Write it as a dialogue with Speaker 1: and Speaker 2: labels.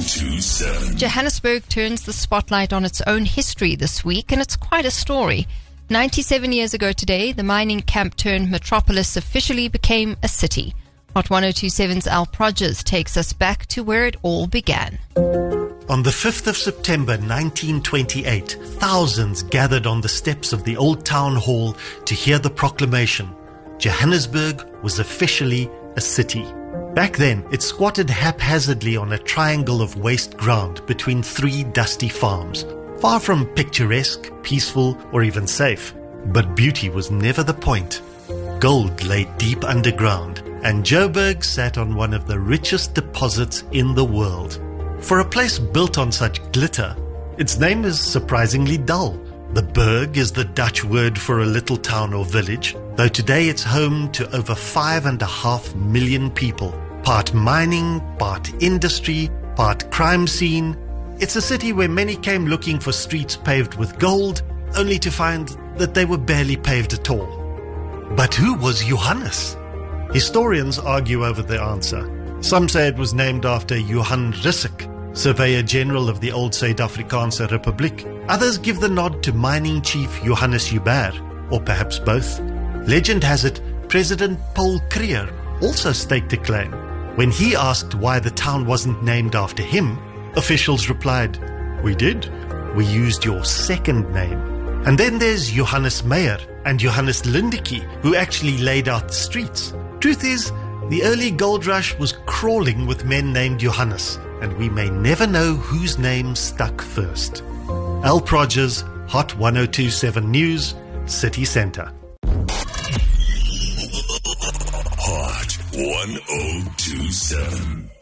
Speaker 1: 1027.
Speaker 2: Johannesburg turns the spotlight on its own history this week, and it's quite a story. 97 years ago today, the mining camp turned metropolis officially became a city. Hot 1027's Al Prodgers takes us back to where it all began.
Speaker 3: On the 5th of September 1928, thousands gathered on the steps of the old town hall to hear the proclamation. Johannesburg was officially a city. Back then, it squatted haphazardly on a triangle of waste ground between three dusty farms, far from picturesque, peaceful, or even safe. But beauty was never the point. Gold lay deep underground, and Joburg sat on one of the richest deposits in the world. For a place built on such glitter, its name is surprisingly dull. The Burg is the Dutch word for a little town or village, though today it's home to over 5.5 million people. Part mining, part industry, part crime scene. It's a city where many came looking for streets paved with gold, only to find that they were barely paved at all. But who was Johannes? Historians argue over the answer. Some say it was named after Johan Rissik, Surveyor General of the old Suid-Afrikaanse Republiek. Others give the nod to mining chief Johannes Joubert, or perhaps both. Legend has it President Paul Kruger also staked a claim. When he asked why the town wasn't named after him, officials replied, "We did. We used your second name." And then there's Johannes Meyer and Johannes Lindeke, who actually laid out the streets. Truth is, the early gold rush was crawling with men named Johannes, and we may never know whose name stuck first. Al Prodgers, Hot 1027 News, City Centre.
Speaker 1: Hot 1027.